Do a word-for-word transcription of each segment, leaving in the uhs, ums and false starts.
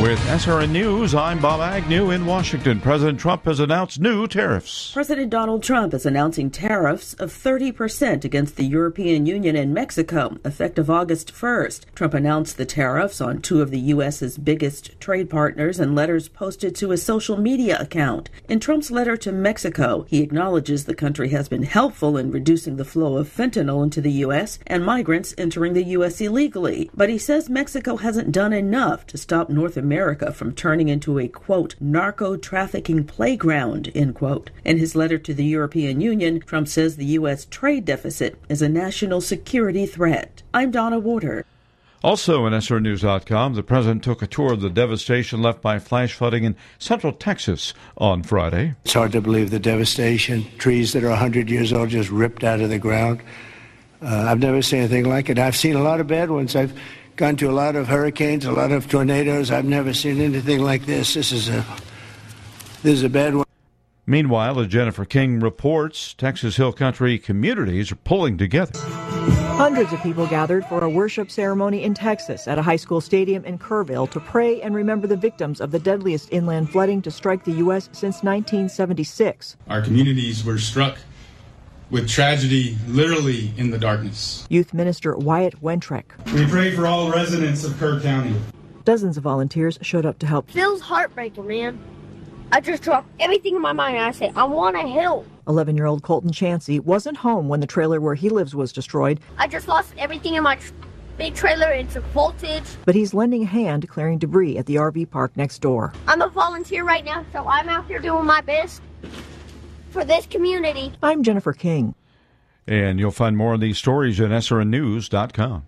With S R N News, I'm Bob Agnew in Washington. President Trump has announced new tariffs. President Donald Trump is announcing tariffs of thirty percent against the European Union and Mexico, effective August first. Trump announced the tariffs on two of the U S's biggest trade partners in letters posted to his social media account. In Trump's letter to Mexico, he acknowledges the country has been helpful in reducing the flow of fentanyl into the U S and migrants entering the U S illegally. But he says Mexico hasn't done enough to stop North America America from turning into a, quote, narco-trafficking playground, end quote. In his letter to the European Union, Trump says the U S trade deficit is a national security threat. I'm Donna Warder. Also in S R News dot com, the president took a tour of the devastation left by flash flooding in central Texas on Friday. It's hard to believe the devastation. Trees that are one hundred years old just ripped out of the ground. Uh, I've never seen anything like it. I've seen a lot of bad ones. I've gone to a lot of hurricanes, a lot of tornadoes. I've never seen anything like this. This is a this is a bad one. Meanwhile, as Jennifer King reports, Texas Hill Country communities are pulling together. Hundreds of people gathered for a worship ceremony in Texas at a high school stadium in Kerrville to pray and remember the victims of the deadliest inland flooding to strike the U S since nineteen seventy-six. Our communities were struck with tragedy literally in the darkness. Youth Minister Wyatt Wentrick. We pray for all residents of Kerr County. Dozens of volunteers showed up to help. Feels heartbreaking, man. I just dropped everything in my mind and I say, I want to help. eleven-year-old Colton Chansey wasn't home when the trailer where he lives was destroyed. I just lost everything in my tr- big trailer. It's a voltage. But he's lending a hand clearing debris at the R V park next door. I'm a volunteer right now, so I'm out here doing my best for this community. I'm Jennifer King. And you'll find more of these stories at S R N News dot com.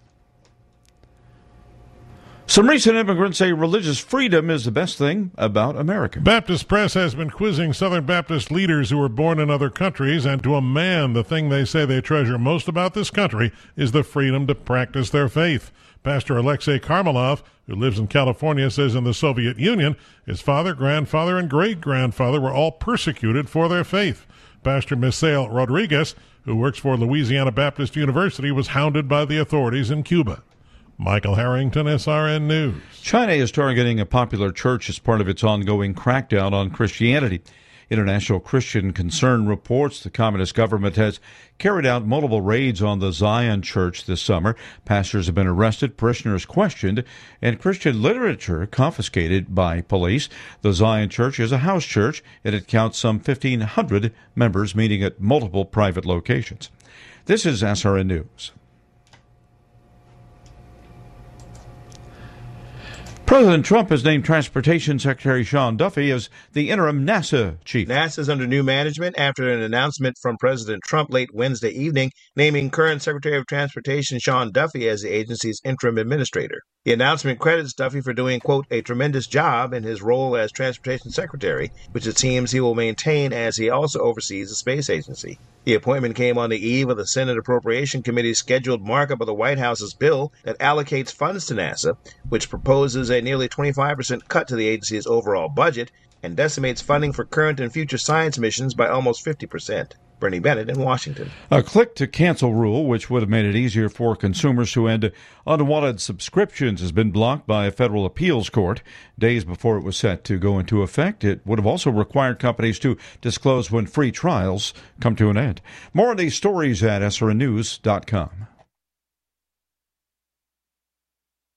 Some recent immigrants say religious freedom is the best thing about America. Baptist Press has been quizzing Southern Baptist leaders who were born in other countries, and to a man, the thing they say they treasure most about this country is the freedom to practice their faith. Pastor Alexei Karmelov, who lives in California, says in the Soviet Union, his father, grandfather, and great-grandfather were all persecuted for their faith. Pastor Misael Rodriguez, who works for Louisiana Baptist University, was hounded by the authorities in Cuba. Michael Harrington, S R N News. China is targeting a popular church as part of its ongoing crackdown on Christianity. International Christian Concern reports the communist government has carried out multiple raids on the Zion Church this summer. Pastors have been arrested, parishioners questioned, and Christian literature confiscated by police. The Zion Church is a house church, and it counts some fifteen hundred members meeting at multiple private locations. This is S R N News. President Trump has named Transportation Secretary Sean Duffy as the interim NASA chief. NASA's under new management after an announcement from President Trump late Wednesday evening naming current Secretary of Transportation Sean Duffy as the agency's interim administrator. The announcement credits Duffy for doing, quote, a tremendous job in his role as Transportation Secretary, which it seems he will maintain as he also oversees the space agency. The appointment came on the eve of the Senate Appropriation Committee's scheduled markup of the White House's bill that allocates funds to NASA, which proposes a nearly twenty-five percent cut to the agency's overall budget and decimates funding for current and future science missions by almost fifty percent. Bernie Bennett in Washington. A click-to-cancel rule, which would have made it easier for consumers to end unwanted subscriptions, has been blocked by a federal appeals court. Days before it was set to go into effect, it would have also required companies to disclose when free trials come to an end. More on these stories at S R N News dot com.